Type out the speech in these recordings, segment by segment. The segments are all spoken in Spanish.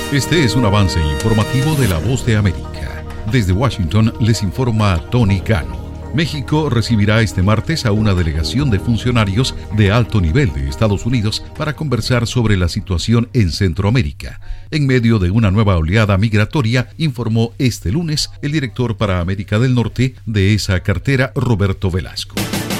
Este es un avance informativo de La Voz de América. Desde Washington les informa Tony Cano. México recibirá este martes a una delegación de funcionarios de alto nivel de Estados Unidos para conversar sobre la situación en Centroamérica. En medio de una nueva oleada migratoria, informó este lunes el director para América del Norte de esa cartera, Roberto Velasco.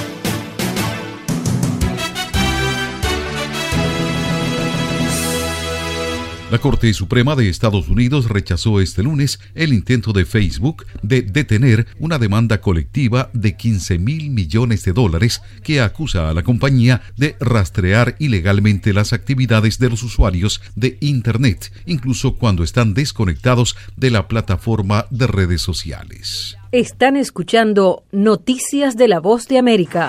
La Corte Suprema de Estados Unidos rechazó este lunes el intento de Facebook de detener una demanda colectiva de $15,000 millones que acusa a la compañía de rastrear ilegalmente las actividades de los usuarios de Internet, incluso cuando están desconectados de la plataforma de redes sociales. Están escuchando Noticias de La Voz de América.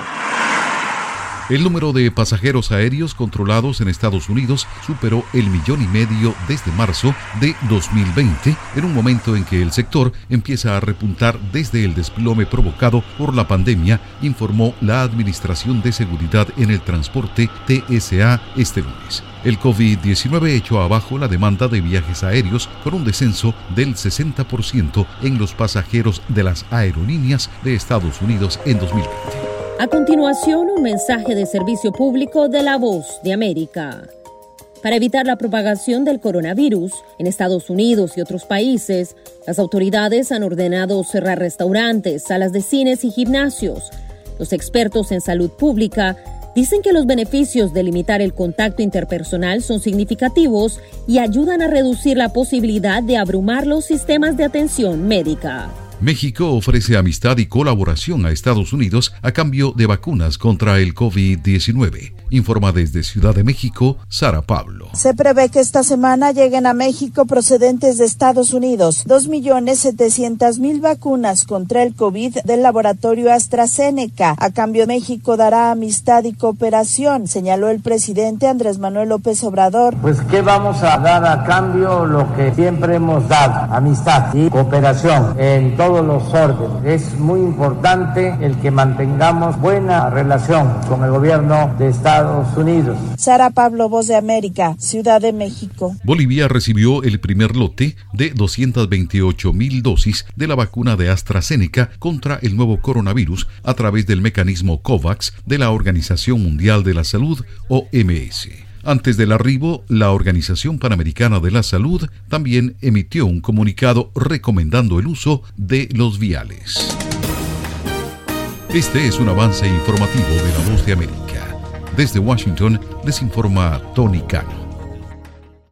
El número de pasajeros aéreos controlados en Estados Unidos superó el 1,5 millones desde marzo de 2020, en un momento en que el sector empieza a repuntar desde el desplome provocado por la pandemia, informó la Administración de Seguridad en el Transporte, TSA, este lunes. El COVID-19 echó abajo la demanda de viajes aéreos con un descenso del 60% en los pasajeros de las aerolíneas de Estados Unidos en 2020. A continuación, un mensaje de servicio público de La Voz de América. Para evitar la propagación del coronavirus en Estados Unidos y otros países, las autoridades han ordenado cerrar restaurantes, salas de cines y gimnasios. Los expertos en salud pública dicen que los beneficios de limitar el contacto interpersonal son significativos y ayudan a reducir la posibilidad de abrumar los sistemas de atención médica. México ofrece amistad y colaboración a Estados Unidos a cambio de vacunas contra el COVID-19. Informa desde Ciudad de México, Sara Pablo. Se prevé que esta semana lleguen a México procedentes de Estados Unidos 2,700,000 vacunas contra el COVID del laboratorio AstraZeneca. A cambio, México dará amistad y cooperación, señaló el presidente Andrés Manuel López Obrador. Pues, ¿qué vamos a dar a cambio? Lo que siempre hemos dado, amistad y cooperación en todos los órdenes. Es muy importante el que mantengamos buena relación con el gobierno de Estados Unidos. Sara Pablo, Voz de América, Ciudad de México. Bolivia recibió el primer lote de 228,000 dosis de la vacuna de AstraZeneca contra el nuevo coronavirus a través del mecanismo COVAX de la Organización Mundial de la Salud, OMS. Antes del arribo, la Organización Panamericana de la Salud también emitió un comunicado recomendando el uso de los viales. Este es un avance informativo de La Voz de América. Desde Washington les informa Tony Cano.